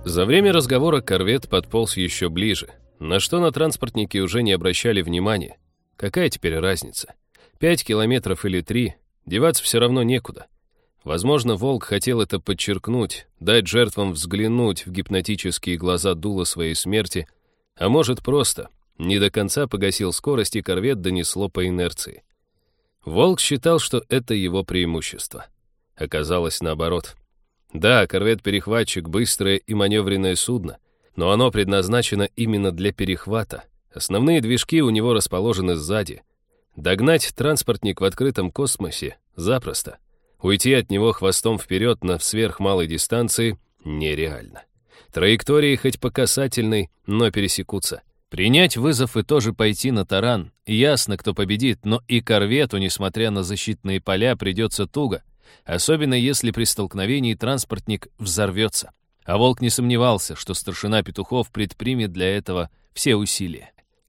За время разговора корвет подполз еще ближе, на что на транспортнике уже не обращали внимания. Какая теперь разница? 5 километров или 3, деваться все равно некуда. Возможно, волк хотел это подчеркнуть, дать жертвам взглянуть в гипнотические глаза дула своей смерти, а может просто не до конца погасил скорость, и корвет донесло по инерции. Волк считал, что это его преимущество. Оказалось наоборот. Да, корвет-перехватчик — быстрое и маневренное судно, но оно предназначено именно для перехвата. Основные движки у него расположены сзади. Догнать транспортник в открытом космосе запросто. Уйти от него хвостом вперед на сверхмалой дистанции нереально. Траектории хоть по касательной, но пересекутся. Принять вызов и тоже пойти на таран. Ясно, кто победит, но и корвету, несмотря на защитные поля, придется туго. Особенно если при столкновении транспортник взорвется. А волк не сомневался, что старшина Петухов предпримет для этого все усилия.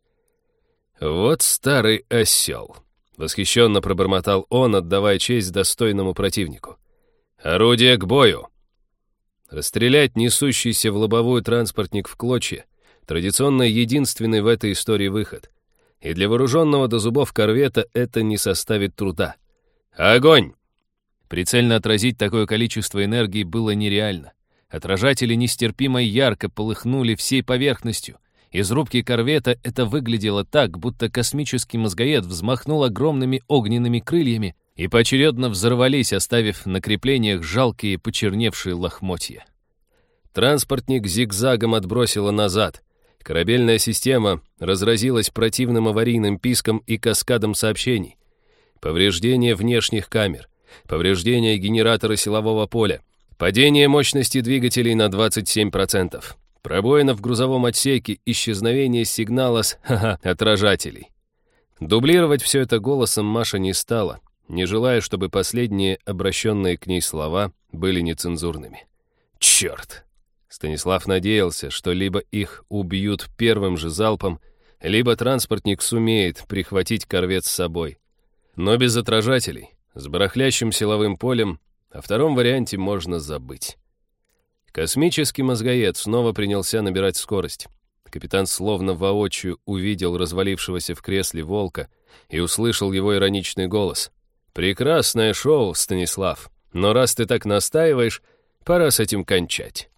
«Вот старый осел», — восхищенно пробормотал он, отдавая честь достойному противнику. «Орудие к бою!» Расстрелять несущийся в лобовую транспортник в клочья — традиционно единственный в этой истории выход. И для вооруженного до зубов корвета это не составит труда. «Огонь!» Прицельно отразить такое количество энергии было нереально. Отражатели нестерпимо ярко полыхнули всей поверхностью. Из рубки корвета это выглядело так, будто космический мозгоед взмахнул огромными огненными крыльями, и поочередно взорвались, оставив на креплениях жалкие почерневшие лохмотья. Транспортник зигзагом отбросило назад. Корабельная система разразилась противным аварийным писком и каскадом сообщений. Повреждение внешних камер, повреждение генератора силового поля, падение мощности двигателей на 27%, пробоина в грузовом отсеке, исчезновение сигнала с отражателей. Дублировать все это голосом Маша не стала, не желая, чтобы последние обращенные к ней слова были нецензурными. Черт! Станислав надеялся, что либо их убьют первым же залпом, либо транспортник сумеет прихватить корвет с собой. Но без отражателей, с барахлящим силовым полем, о втором варианте можно забыть. Космический мозгоед снова принялся набирать скорость. Капитан словно воочию увидел развалившегося в кресле волка и услышал его ироничный голос. «Прекрасное шоу, Станислав, но раз ты так настаиваешь, пора с этим кончать».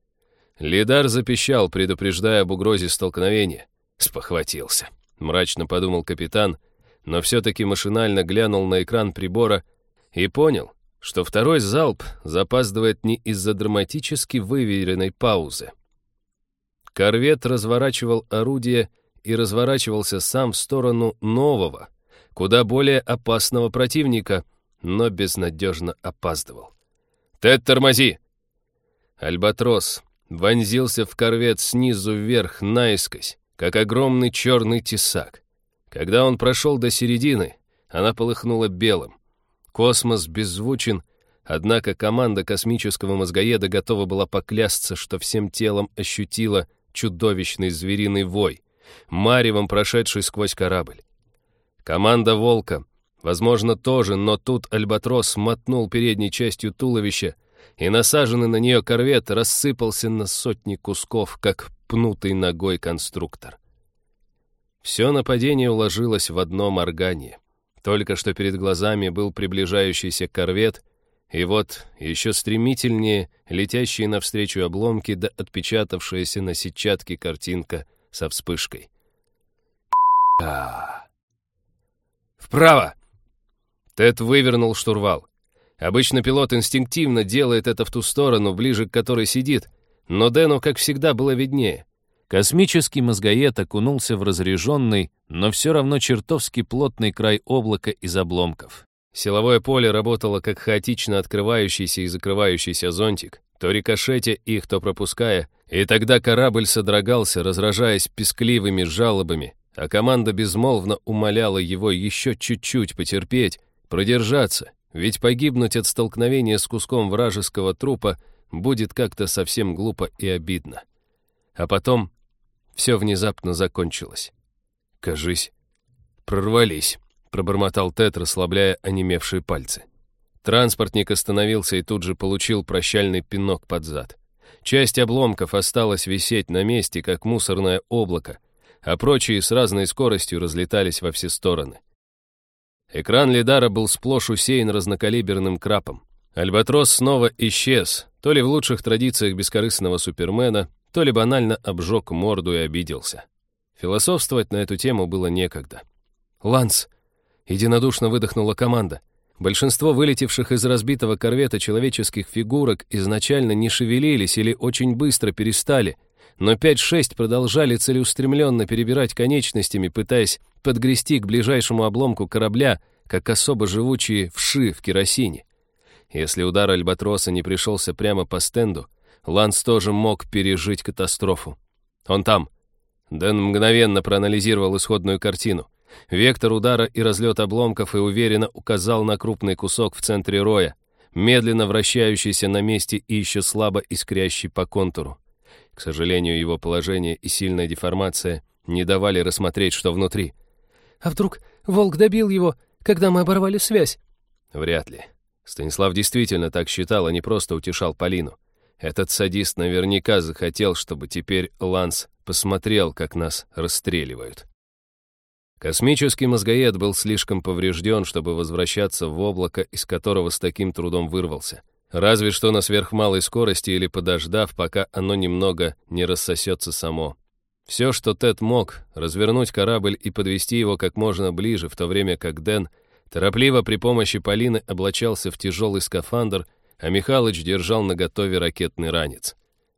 Лидар запищал, предупреждая об угрозе столкновения. Спохватился, мрачно подумал капитан, но все-таки машинально глянул на экран прибора и понял, что второй залп запаздывает не из-за драматически выверенной паузы. Корвет разворачивал орудие и разворачивался сам в сторону нового, куда более опасного противника, но безнадежно опаздывал. «Тед, тормози!» Альбатрос вонзился в корвет снизу вверх наискось, как огромный черный тесак. Когда он прошел до середины, она полыхнула белым. Космос беззвучен, однако команда космического мозгоеда готова была поклясться, что всем телом ощутила чудовищный звериный вой, маревом прошедший сквозь корабль. Команда «Волка», возможно, тоже, но тут Альбатрос мотнул передней частью туловища, и насаженный на нее корвет рассыпался на сотни кусков, как пнутый ногой конструктор. Все нападение уложилось в одно моргание. Только что перед глазами был приближающийся корвет, и вот еще стремительнее летящие навстречу обломки да отпечатавшаяся на сетчатке картинка со вспышкой. «Вправо!» Тед вывернул штурвал. Обычно пилот инстинктивно делает это в ту сторону, ближе к которой сидит, но Дэну, как всегда, было виднее. Космический мозгоед окунулся в разряженный, но все равно чертовски плотный край облака из обломков. Силовое поле работало как хаотично открывающийся и закрывающийся зонтик, то рикошетя их, то пропуская, и тогда корабль содрогался, разражаясь пескливыми жалобами, а команда безмолвно умоляла его еще чуть-чуть потерпеть, продержаться, ведь погибнуть от столкновения с куском вражеского трупа будет как-то совсем глупо и обидно. А потом все внезапно закончилось. «Кажись, прорвались», — пробормотал Тед, расслабляя онемевшие пальцы. Транспортник остановился и тут же получил прощальный пинок под зад. Часть обломков осталась висеть на месте, как мусорное облако, а прочие с разной скоростью разлетались во все стороны. Экран лидара был сплошь усеян разнокалиберным крапом. Альбатрос снова исчез, то ли в лучших традициях бескорыстного супермена, то ли банально обжег морду и обиделся. Философствовать на эту тему было некогда. «Ланс!» — единодушно выдохнула команда. Большинство вылетевших из разбитого корвета человеческих фигурок изначально не шевелились или очень быстро перестали, но 5-6 продолжали целеустремленно перебирать конечностями, пытаясь подгрести к ближайшему обломку корабля, как особо живучие вши в керосине. Если удар Альбатроса не пришелся прямо по стенду, Ланс тоже мог пережить катастрофу. «Он там!» Дэн мгновенно проанализировал исходную картину. Вектор удара и разлет обломков и уверенно указал на крупный кусок в центре роя, медленно вращающийся на месте и еще слабо искрящий по контуру. К сожалению, его положение и сильная деформация не давали рассмотреть, что внутри. «А вдруг волк добил его, когда мы оборвали связь?» Вряд ли. Станислав действительно так считал, а не просто утешал Полину. Этот садист наверняка захотел, чтобы теперь Ланс посмотрел, как нас расстреливают. Космический мозгоед был слишком поврежден, чтобы возвращаться в облако, из которого с таким трудом вырвался. Разве что на сверхмалой скорости или подождав, пока оно немного не рассосется само. Все, что Тед мог, развернуть корабль и подвести его как можно ближе, в то время как Дэн торопливо при помощи Полины облачался в тяжелый скафандр, а Михалыч держал наготове ракетный ранец.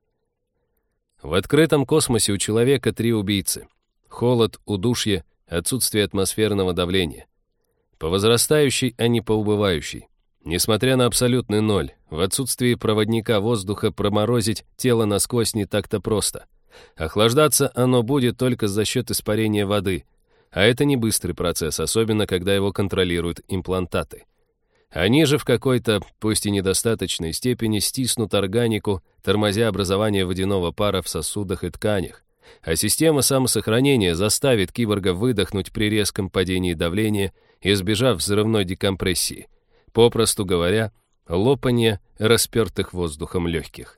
В открытом космосе у человека 3 убийцы. Холод, удушье, отсутствие атмосферного давления. По возрастающей, а не по убывающей. Несмотря на абсолютный ноль, в отсутствии проводника воздуха проморозить тело насквозь не так-то просто. Охлаждаться оно будет только за счет испарения воды, а это не быстрый процесс, особенно когда его контролируют имплантаты. Они же в какой-то, пусть и недостаточной степени, стиснут органику, тормозя образование водяного пара в сосудах и тканях, а система самосохранения заставит киборга выдохнуть при резком падении давления, избежав взрывной декомпрессии, попросту говоря, лопания распертых воздухом легких.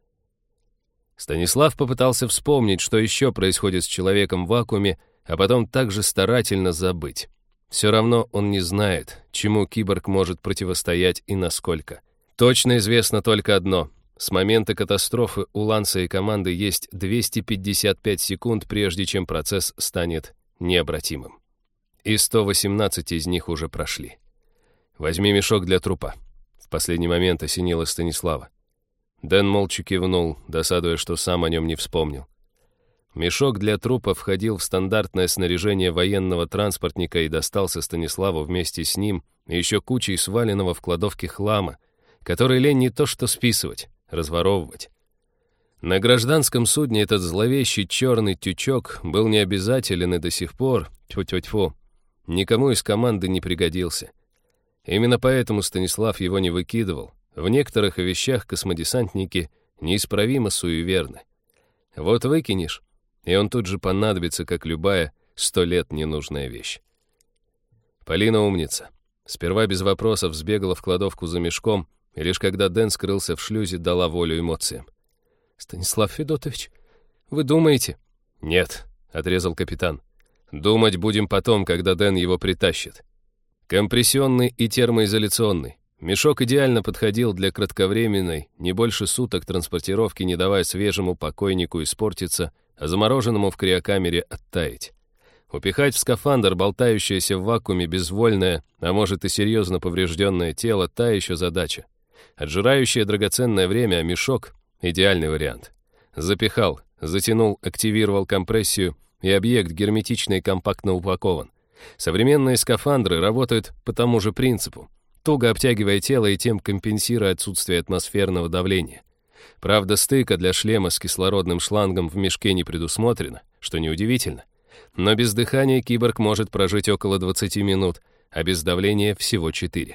Станислав попытался вспомнить, что еще происходит с человеком в вакууме, а потом также старательно забыть. Все равно он не знает, чему киборг может противостоять и насколько. Точно известно только одно. С момента катастрофы у Ланса и команды есть 255 секунд, прежде чем процесс станет необратимым. И 118 из них уже прошли. «Возьми мешок для трупа», — в последний момент осенило Станислава. Дэн молча кивнул, досадуя, что сам о нем не вспомнил. Мешок для трупа входил в стандартное снаряжение военного транспортника и достался Станиславу вместе с ним и еще кучей сваленного в кладовке хлама, который лень не то что списывать, разворовывать. На гражданском судне этот зловещий черный тючок был необязателен и до сих пор, тьфу-тьфу-тьфу, никому из команды не пригодился. Именно поэтому Станислав его не выкидывал. В некоторых вещах космодесантники неисправимо суеверны. Вот выкинешь, и он тут же понадобится, как любая 100 лет ненужная вещь. Полина умница. Сперва без вопросов сбегала в кладовку за мешком, и лишь когда Дэн скрылся в шлюзе, дала волю эмоциям. «Станислав Федотович, вы думаете?» «Нет», — отрезал капитан. «Думать будем потом, когда Дэн его притащит. Компрессионный и термоизоляционный. Мешок идеально подходил для кратковременной, не больше суток транспортировки, не давая свежему покойнику испортиться, а замороженному в криокамере оттаять. Упихать в скафандр болтающееся в вакууме безвольное, а может и серьезно поврежденное тело — та еще задача. Отжирающее драгоценное время мешок — идеальный вариант. Запихал, затянул, активировал компрессию, и объект герметично и компактно упакован. Современные скафандры работают по тому же принципу, туго обтягивая тело и тем компенсируя отсутствие атмосферного давления. Правда, стыка для шлема с кислородным шлангом в мешке не предусмотрено, что неудивительно. Но без дыхания киборг может прожить около 20 минут, а без давления всего 4.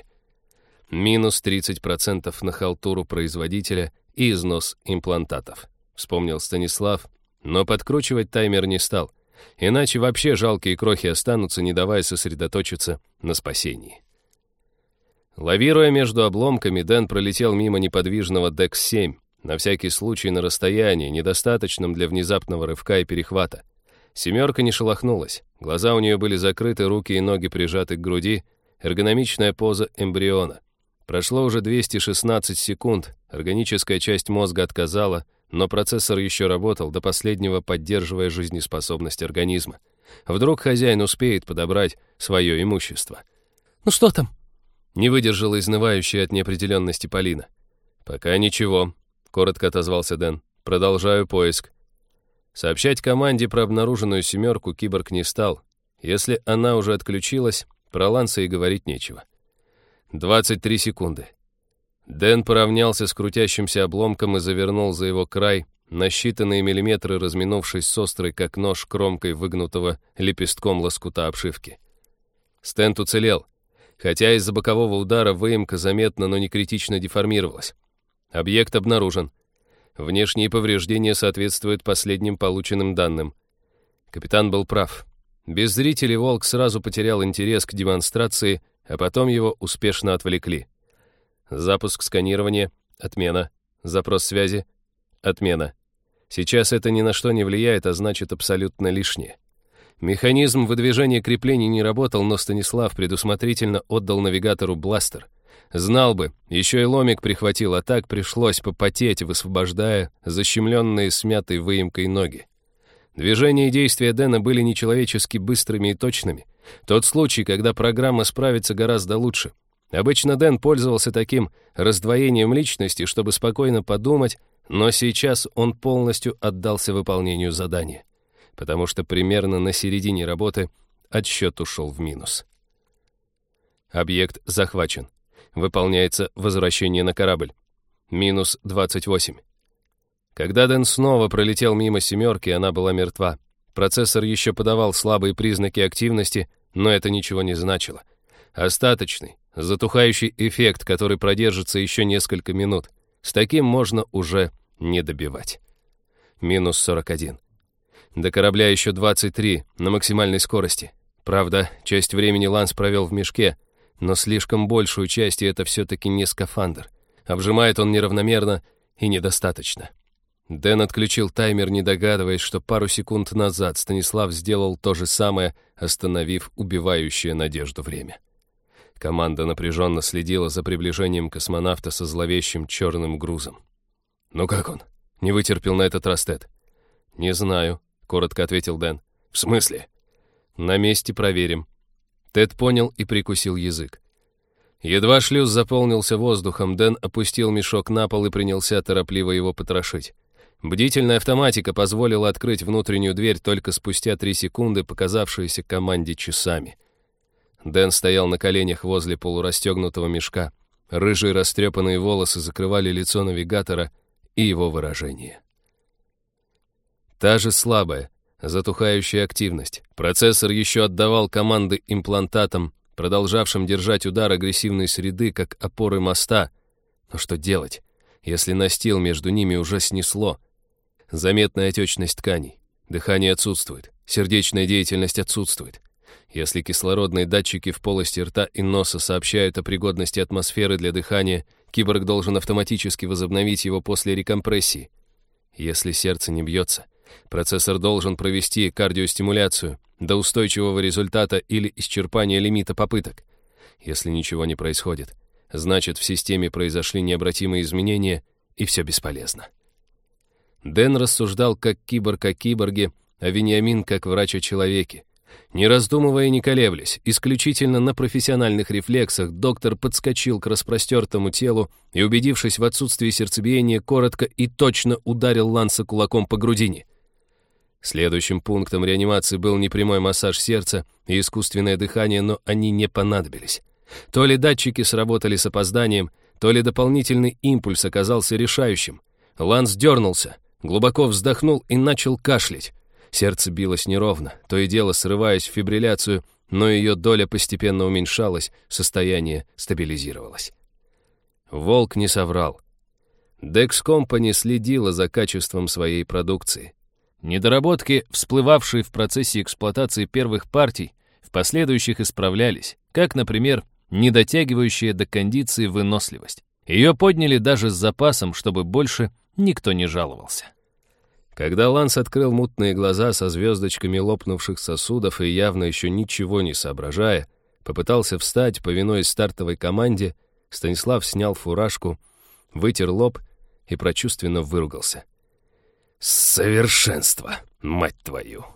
Минус 30% на халтуру производителя и износ имплантатов, вспомнил Станислав, но подкручивать таймер не стал, иначе вообще жалкие крохи останутся, не давая сосредоточиться на спасении. Лавируя между обломками, Дэн пролетел мимо неподвижного Декс-7, На всякий случай на расстоянии, недостаточном для внезапного рывка и перехвата. «Семерка» не шелохнулась. Глаза у нее были закрыты, руки и ноги прижаты к груди. Эргономичная поза эмбриона. Прошло уже 216 секунд. Органическая часть мозга отказала, но процессор еще работал, до последнего поддерживая жизнеспособность организма. Вдруг хозяин успеет подобрать свое имущество. «Ну что там?» Не выдержала изнывающая от неопределенности Полина. «Пока ничего», — коротко отозвался Дэн. «Продолжаю поиск». Сообщать команде про обнаруженную «семерку» киборг не стал. Если она уже отключилась, про Ланса и говорить нечего. 23 секунды. Дэн поравнялся с крутящимся обломком и завернул за его край, на считанные миллиметры разминувшись с острой, как нож, кромкой выгнутого лепестком лоскута обшивки. Стенд уцелел, хотя из-за бокового удара выемка заметно, но не критично деформировалась. Объект обнаружен. Внешние повреждения соответствуют последним полученным данным. Капитан был прав. Без зрителей волк сразу потерял интерес к демонстрации, а потом его успешно отвлекли. Запуск сканирования — отмена. Запрос связи — отмена. Сейчас это ни на что не влияет, а значит абсолютно лишнее. Механизм выдвижения креплений не работал, но Станислав предусмотрительно отдал навигатору бластер. Знал бы, еще и ломик прихватил, а так пришлось попотеть, высвобождая защемленные смятой выемкой ноги. Движения и действия Дэна были нечеловечески быстрыми и точными. Тот случай, когда программа справится гораздо лучше. Обычно Дэн пользовался таким раздвоением личности, чтобы спокойно подумать, но сейчас он полностью отдался выполнению задания, потому что примерно на середине работы отсчет ушел в минус. Объект захвачен. Выполняется возвращение на корабль. Минус 28. Когда Дэн снова пролетел мимо «семерки», она была мертва. Процессор еще подавал слабые признаки активности, но это ничего не значило. Остаточный, затухающий эффект, который продержится еще несколько минут. С таким можно уже не добивать. Минус 41. До корабля еще 23 на максимальной скорости. Правда, часть времени Ланс провел в мешке, но слишком большую часть, и это все-таки не скафандр. Обжимает он неравномерно и недостаточно. Дэн отключил таймер, не догадываясь, что пару секунд назад Станислав сделал то же самое, остановив убивающее надежду время. Команда напряженно следила за приближением космонавта со зловещим черным грузом. «Ну как он?» — не вытерпел на этот раз Тед. «Не знаю», — коротко ответил Дэн. «В смысле?» «На месте проверим». Тед понял и прикусил язык. Едва шлюз заполнился воздухом, Дэн опустил мешок на пол и принялся торопливо его потрошить. Бдительная автоматика позволила открыть внутреннюю дверь только спустя 3 секунды, показавшиеся команде часами. Дэн стоял на коленях возле полурастегнутого мешка. Рыжие растрепанные волосы закрывали лицо навигатора и его выражение. Та же слабая, затухающая активность. Процессор еще отдавал команды имплантатам, продолжавшим держать удар агрессивной среды, как опоры моста. Но что делать, если настил между ними уже снесло? Заметная отечность тканей. Дыхание отсутствует, сердечная деятельность отсутствует. Если кислородные датчики в полости рта и носа сообщают о пригодности атмосферы для дыхания, киборг должен автоматически возобновить его после рекомпрессии. Если сердце не бьется, процессор должен провести кардиостимуляцию до устойчивого результата или исчерпания лимита попыток. Если ничего не происходит, значит, в системе произошли необратимые изменения, и все бесполезно. Дэн рассуждал как киборг о киборге, а Вениамин как врач о человеке. Не раздумывая и не колеблясь, исключительно на профессиональных рефлексах, доктор подскочил к распростертому телу и, убедившись в отсутствии сердцебиения, коротко и точно ударил Ланса кулаком по грудине. Следующим пунктом реанимации был непрямой массаж сердца и искусственное дыхание, но они не понадобились. То ли датчики сработали с опозданием, то ли дополнительный импульс оказался решающим. Ланс дернулся, глубоко вздохнул и начал кашлять. Сердце билось неровно, то и дело срываясь в фибрилляцию, но ее доля постепенно уменьшалась, состояние стабилизировалось. Волк не соврал. Dex Company следила за качеством своей продукции. Недоработки, всплывавшие в процессе эксплуатации первых партий, в последующих исправлялись, как, например, недотягивающая до кондиции выносливость. Ее подняли даже с запасом, чтобы больше никто не жаловался. Когда Ланс открыл мутные глаза со звездочками лопнувших сосудов и явно еще ничего не соображая, попытался встать, повинуясь стартовой команде, Станислав снял фуражку, вытер лоб и прочувственно выругался. «Совершенство, мать твою!»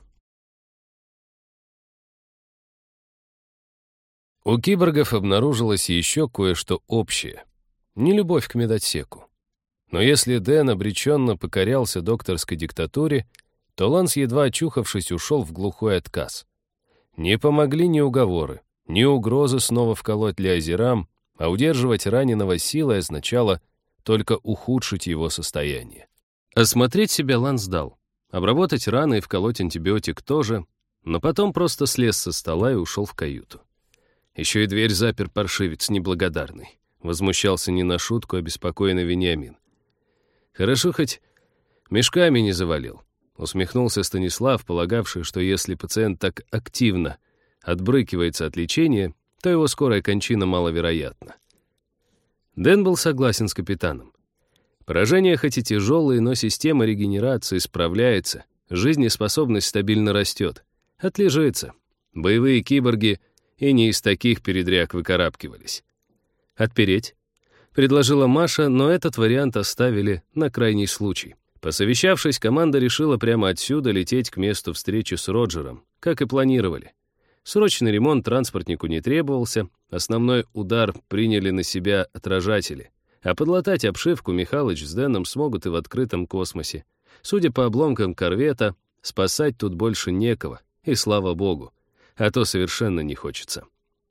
У киборгов обнаружилось еще кое-что общее. Не любовь к медотсеку. Но если Дэн обреченно покорялся докторской диктатуре, то Ланс, едва очухавшись, ушел в глухой отказ. Не помогли ни уговоры, ни угрозы снова вколоть Лиазерам, а удерживать раненого силой означало только ухудшить его состояние. Осмотреть себя Ланс дал. Обработать раны и вколоть антибиотик тоже, но потом просто слез со стола и ушел в каюту. Еще и дверь запер паршивец неблагодарный. Возмущался не на шутку, обеспокоенный Вениамин. Хорошо хоть мешками не завалил. Усмехнулся Станислав, полагавший, что если пациент так активно отбрыкивается от лечения, то его скорая кончина маловероятна. Дэн был согласен с капитаном. Поражения хоть и тяжелые, но система регенерации справляется, жизнеспособность стабильно растет. Отлежится. Боевые киборги и не из таких передряг выкарабкивались. «Отпереть?» — предложила Маша, но этот вариант оставили на крайний случай. Посовещавшись, команда решила прямо отсюда лететь к месту встречи с Роджером, как и планировали. Срочный ремонт транспортнику не требовался, основной удар приняли на себя отражатели, а подлатать обшивку Михалыч с Дэном смогут и в открытом космосе. Судя по обломкам корвета, спасать тут больше некого, и слава богу, а то совершенно не хочется.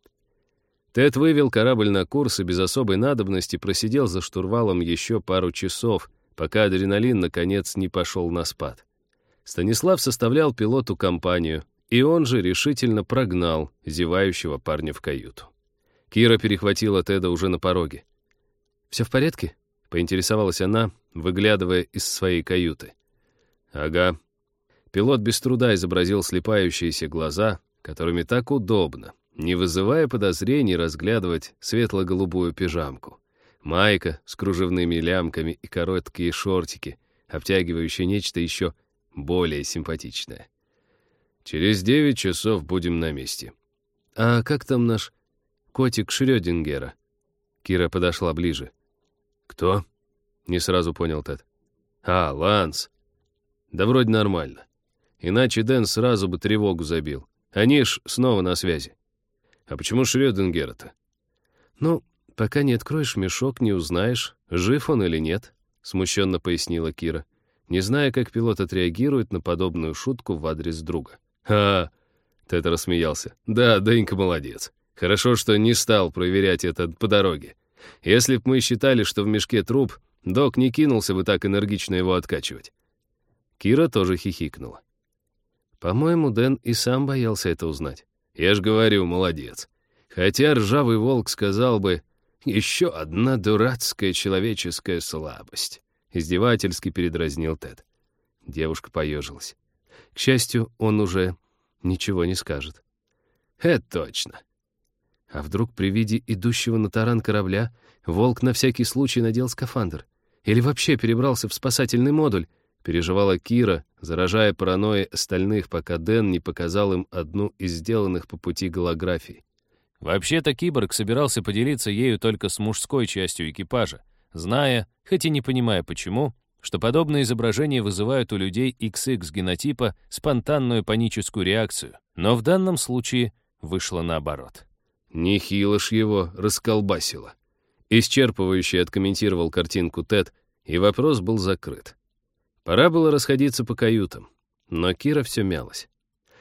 Тед вывел корабль на курс и без особой надобности просидел за штурвалом еще пару часов, пока адреналин, наконец, не пошел на спад. Станислав составлял пилоту компанию, и он же решительно прогнал зевающего парня в каюту. Кира перехватила Теда уже на пороге. «Все в порядке?» — поинтересовалась она, выглядывая из своей каюты. «Ага». Пилот без труда изобразил слепающиеся глаза, которыми так удобно, не вызывая подозрений, разглядывать светло-голубую пижамку. Майка с кружевными лямками и короткие шортики, обтягивающие нечто еще более симпатичное. «Через 9 часов будем на месте». «А как там наш котик Шрёдингера?» Кира подошла ближе. «Кто?» — не сразу понял Тед. «А, Ланс. Да вроде нормально. Иначе Дэн сразу бы тревогу забил. Они ж снова на связи. А почему Шрёдингера-то?» «Ну, пока не откроешь мешок, не узнаешь, жив он или нет», — смущенно пояснила Кира, не зная, как пилот отреагирует на подобную шутку в адрес друга. «Ха!» — Тед рассмеялся. «Да, Дэнька молодец. Хорошо, что не стал проверять это по дороге. Если б мы считали, что в мешке труп, док не кинулся бы так энергично его откачивать». Кира тоже хихикнула. «По-моему, Дэн и сам боялся это узнать». «Я ж говорю, молодец. Хотя ржавый волк сказал бы, еще одна дурацкая человеческая слабость», — издевательски передразнил Тед. Девушка поежилась. К счастью, он уже ничего не скажет. «Это точно». А вдруг при виде идущего на таран корабля волк на всякий случай надел скафандр? Или вообще перебрался в спасательный модуль? Переживала Кира, заражая паранойей остальных, пока Дэн не показал им одну из сделанных по пути голографий. Вообще-то киборг собирался поделиться ею только с мужской частью экипажа, зная, хоть и не понимая почему, что подобные изображения вызывают у людей XX генотипа спонтанную паническую реакцию, но в данном случае вышло наоборот. «Нехило ж его расколбасило», — исчерпывающе откомментировал картинку Тед, и вопрос был закрыт. Пора было расходиться по каютам, но Кира все мялась.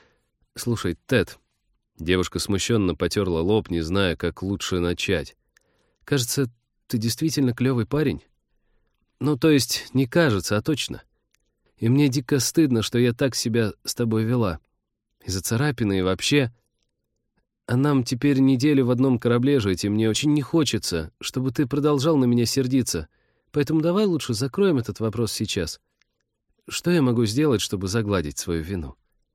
«Слушай, Тед», — девушка смущенно потерла лоб, не зная, как лучше начать. «Кажется, ты действительно клевый парень. Ну, то есть, не кажется, а точно. И мне дико стыдно, что я так себя с тобой вела. Из-за царапины и вообще. А нам теперь неделю в одном корабле жить, и мне очень не хочется, чтобы ты продолжал на меня сердиться. Поэтому давай лучше закроем этот вопрос сейчас. Что я могу сделать, чтобы загладить свою вину?»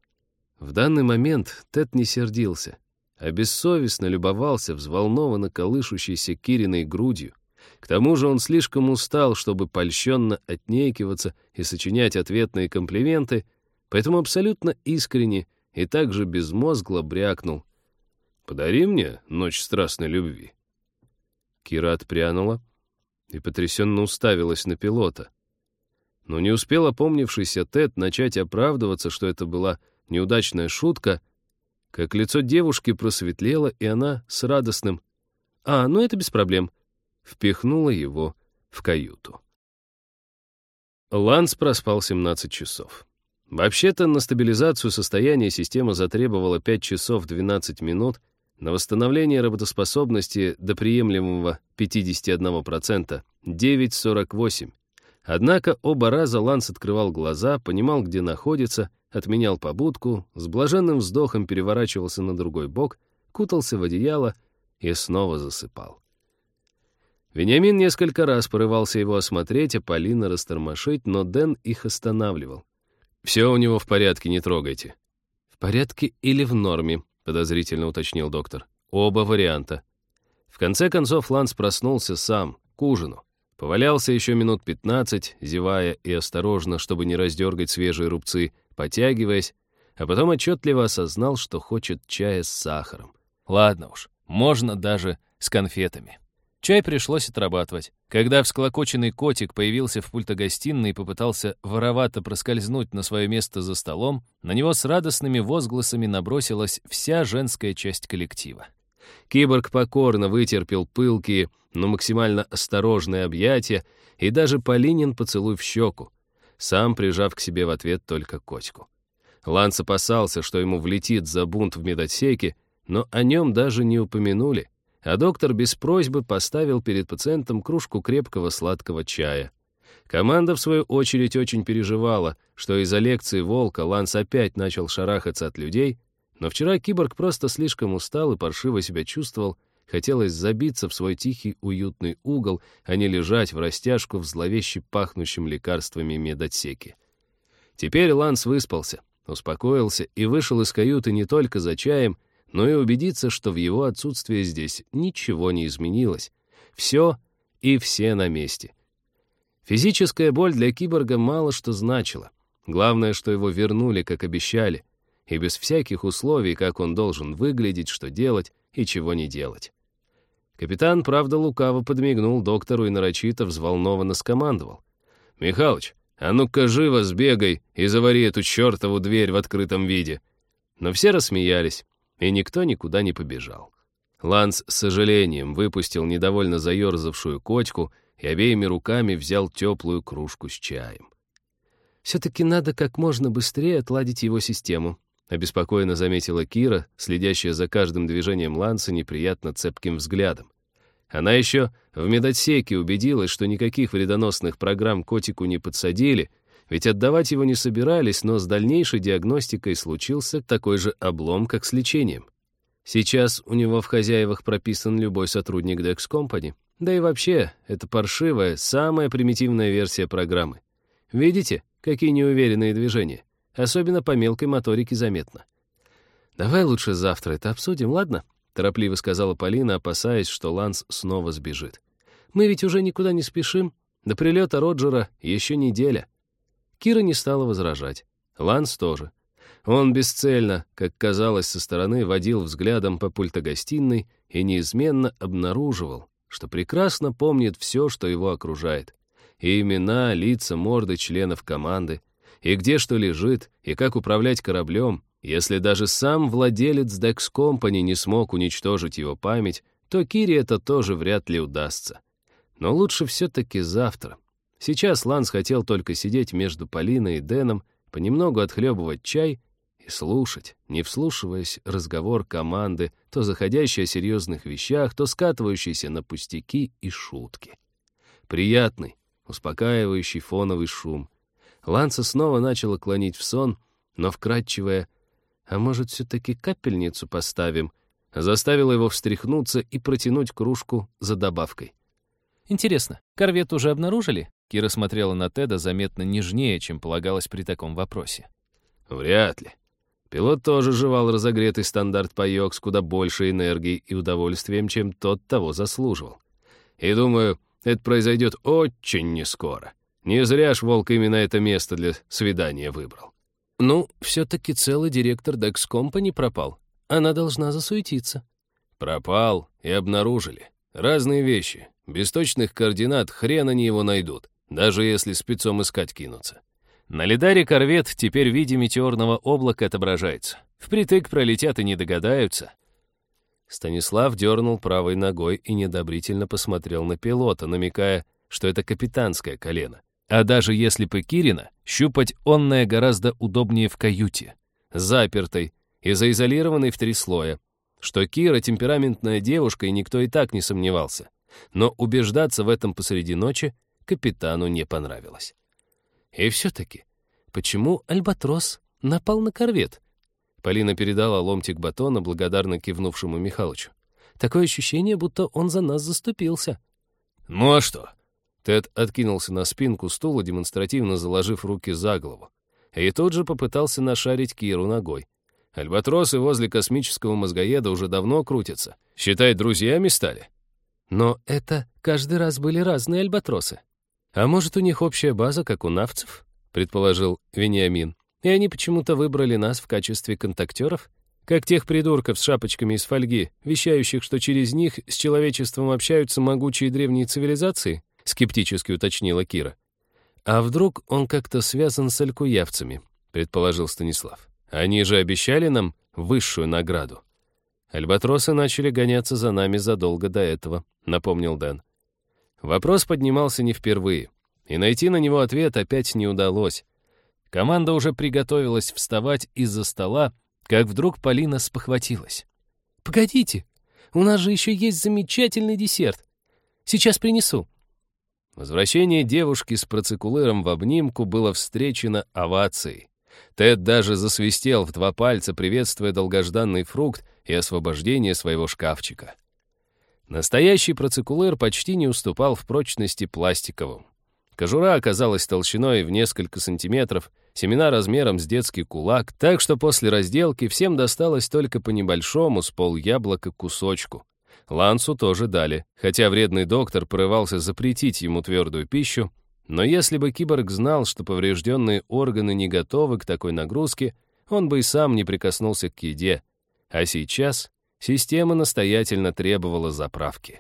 В данный момент Тед не сердился, а бессовестно любовался взволнованно колышущейся Кириной грудью, К тому же он слишком устал, чтобы польщенно отнекиваться и сочинять ответные комплименты, поэтому абсолютно искренне и также безмозгло брякнул: «Подари мне ночь страстной любви». Кира отпрянула и потрясенно уставилась на пилота. Но не успел опомнившийся Тед начать оправдываться, что это была неудачная шутка, как лицо девушки просветлело, и она с радостным ну это без проблем», впихнула его в каюту. Ланс проспал 17 часов. Вообще-то на стабилизацию состояния система затребовала 5 часов 12 минут, на восстановление работоспособности до приемлемого 51% 9,48. Однако оба раза Ланс открывал глаза, понимал, где находится, отменял побудку, с блаженным вздохом переворачивался на другой бок, кутался в одеяло и снова засыпал. Вениамин несколько раз порывался его осмотреть, а Полина растормошить, но Дэн их останавливал. «Все у него в порядке, не трогайте». «В порядке или в норме?» — подозрительно уточнил доктор. «Оба варианта». В конце концов Ланс проснулся сам, к ужину. Повалялся еще минут 15, зевая и осторожно, чтобы не раздергать свежие рубцы, потягиваясь, а потом отчетливо осознал, что хочет чая с сахаром. Ладно уж, можно даже с конфетами. Чай пришлось отрабатывать. Когда всклокоченный котик появился в пультогостиной и попытался воровато проскользнуть на свое место за столом, на него с радостными возгласами набросилась вся женская часть коллектива. Киборг покорно вытерпел пылкие, но максимально осторожные объятия и даже Полинин поцелуй в щеку, сам прижав к себе в ответ только котику. Ланс опасался, что ему влетит за бунт в медотсеке, но о нем даже не упомянули, а доктор без просьбы поставил перед пациентом кружку крепкого сладкого чая. Команда, в свою очередь, очень переживала, что из-за лекции Волка Ланс опять начал шарахаться от людей, но вчера киборг просто слишком устал и паршиво себя чувствовал, хотелось забиться в свой тихий уютный угол, а не лежать в растяжку в зловеще пахнущем лекарствами медотсеке. Теперь Ланс выспался, успокоился и вышел из каюты не только за чаем, но и убедиться, что в его отсутствии здесь ничего не изменилось. Все и все на месте. Физическая боль для киборга мало что значила. Главное, что его вернули, как обещали, и без всяких условий, как он должен выглядеть, что делать и чего не делать. Капитан, правда, лукаво подмигнул доктору и нарочито взволнованно скомандовал: «Михалыч, а ну-ка живо сбегай и завари эту чертову дверь в открытом виде». Но все рассмеялись, и никто никуда не побежал. Ланс с сожалением выпустил недовольно заерзавшую котику и обеими руками взял теплую кружку с чаем. «Все-таки надо как можно быстрее отладить его систему», обеспокоенно заметила Кира, следящая за каждым движением Ланса неприятно цепким взглядом. Она еще в медотсеке убедилась, что никаких вредоносных программ котику не подсадили, ведь отдавать его не собирались, но с дальнейшей диагностикой случился такой же облом, как с лечением. Сейчас у него в хозяевах прописан любой сотрудник Dex Company. Да и вообще, это паршивая, самая примитивная версия программы. Видите, какие неуверенные движения? Особенно по мелкой моторике заметно. «Давай лучше завтра это обсудим, ладно?» — торопливо сказала Полина, опасаясь, что Ланс снова сбежит. «Мы ведь уже никуда не спешим. До прилета Роджера еще неделя». Кира не стала возражать. Ланс тоже. Он бесцельно, как казалось со стороны, водил взглядом по пультогостиной и неизменно обнаруживал, что прекрасно помнит все, что его окружает. И имена, лица, морды членов команды, и где что лежит, и как управлять кораблем. Если даже сам владелец Dex Company не смог уничтожить его память, то Кире это тоже вряд ли удастся. Но лучше все-таки завтра. Сейчас Ланс хотел только сидеть между Полиной и Дэном, понемногу отхлебывать чай и слушать, не вслушиваясь, разговор команды, то заходящий о серьезных вещах, то скатывающийся на пустяки и шутки. Приятный, успокаивающий фоновый шум. Ланса снова начало клонить в сон, но вкрадчивая «А может, все-таки капельницу поставим?» заставила его встряхнуться и протянуть кружку за добавкой. «Интересно, корвет уже обнаружили?» Кира смотрела на Теда заметно нежнее, чем полагалось при таком вопросе. «Вряд ли. Пилот тоже жевал разогретый стандарт-паёк с куда большей энергией и удовольствием, чем тот того заслуживал. И думаю, Это произойдет очень нескоро. Не зря ж Волк именно это место для свидания выбрал. Ну, все-таки целый директор Dex Company пропал. Она должна засуетиться. Пропал и обнаружили. Разные вещи. Без точных координат хрен они его найдут, даже если спецом искать кинутся. На лидаре корвет теперь в виде метеорного облака отображается. Впритык пролетят и не догадаются. Станислав дернул правой ногой и недобрительно посмотрел на пилота, намекая, что это капитанское колено. А даже если бы Кирина, щупать онное гораздо удобнее в каюте, запертой и заизолированной в 3 слоя. Что Кира темпераментная девушка, и никто и так не сомневался. Но убеждаться в этом посреди ночи капитану не понравилось. И все-таки, почему Альбатрос напал на корвет? Полина передала ломтик батона благодарно кивнувшему Михалычу. Такое ощущение, будто он за нас заступился. Ну а что? Тед откинулся на спинку стула, демонстративно заложив руки за голову. И тут же попытался нашарить Киру ногой. Альбатросы возле космического мозгоеда уже давно крутятся. Считай, друзьями стали. Но это каждый раз были разные альбатросы. А может, у них общая база, как у навцев, предположил Вениамин. И они почему-то выбрали нас в качестве контактеров, как тех придурков с шапочками из фольги, вещающих, что через них с человечеством общаются могучие древние цивилизации, скептически уточнила Кира. А вдруг он как-то связан с алькуявцами, предположил Станислав. Они же обещали нам высшую награду. Альбатросы начали гоняться за нами задолго до этого, напомнил Дэн. Вопрос поднимался не впервые, и найти на него ответ опять не удалось. Команда уже приготовилась вставать из-за стола, как вдруг Полина спохватилась. «Погодите, у нас же еще есть замечательный десерт. Сейчас принесу». Возвращение девушки с процикулыром в обнимку было встречено овацией. Тед даже засвистел в 2 пальца, приветствуя долгожданный фрукт и освобождение своего шкафчика. Настоящий процикулыр почти не уступал в прочности пластиковому. Кожура оказалась толщиной в несколько сантиметров, семена размером с детский кулак, так что после разделки всем досталось только по небольшому с поляблока кусочку. Лансу тоже дали, хотя вредный доктор порывался запретить ему твердую пищу, но если бы киборг знал, что поврежденные органы не готовы к такой нагрузке, он бы и сам не прикоснулся к еде. А сейчас система настоятельно требовала заправки.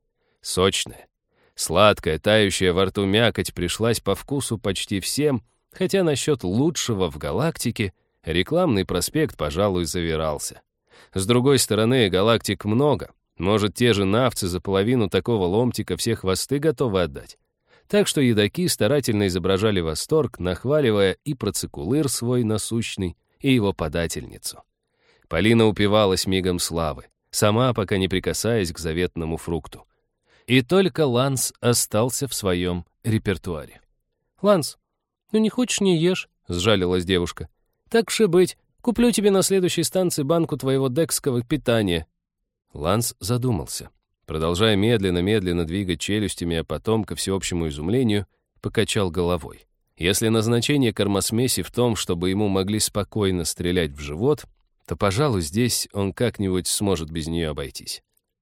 Сочная, сладкая, тающая во рту мякоть пришлась по вкусу почти всем, хотя насчет лучшего в галактике рекламный проспект, пожалуй, завирался. С другой стороны, галактик много. Может, те же навцы за половину такого ломтика все хвосты готовы отдать. Так что едоки старательно изображали восторг, нахваливая и процикулыр свой насущный, и его подательницу. Полина упивалась мигом славы, сама пока не прикасаясь к заветному фрукту. И только Ланс остался в своем репертуаре. «Ланс, ну не хочешь — не ешь», — сжалилась девушка. «Так уж и быть, куплю тебе на следующей станции банку твоего дексского питания». Ланс задумался, продолжая медленно-медленно двигать челюстями, а потом, ко всеобщему изумлению, покачал головой. Если назначение кормосмеси в том, чтобы ему могли спокойно стрелять в живот, то, пожалуй, здесь он как-нибудь сможет без нее обойтись.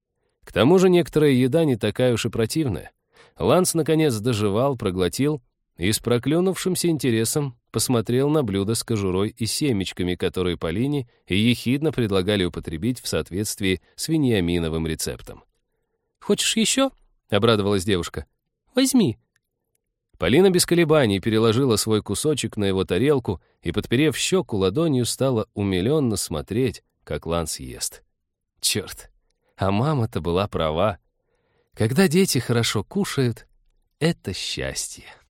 К тому же некоторая еда не такая уж и противная. Ланс, наконец, дожевал, проглотил и с проклюнувшимся интересом посмотрел на блюдо с кожурой и семечками, которые Полине и ехидно предлагали употребить в соответствии с вениаминовым рецептом. «Хочешь еще?» — обрадовалась девушка. «Возьми». Полина без колебаний переложила свой кусочек на его тарелку и, подперев щеку ладонью, стала умиленно смотреть, как Ланс ест. Черт, а мама-то была права. Когда дети хорошо кушают, это счастье.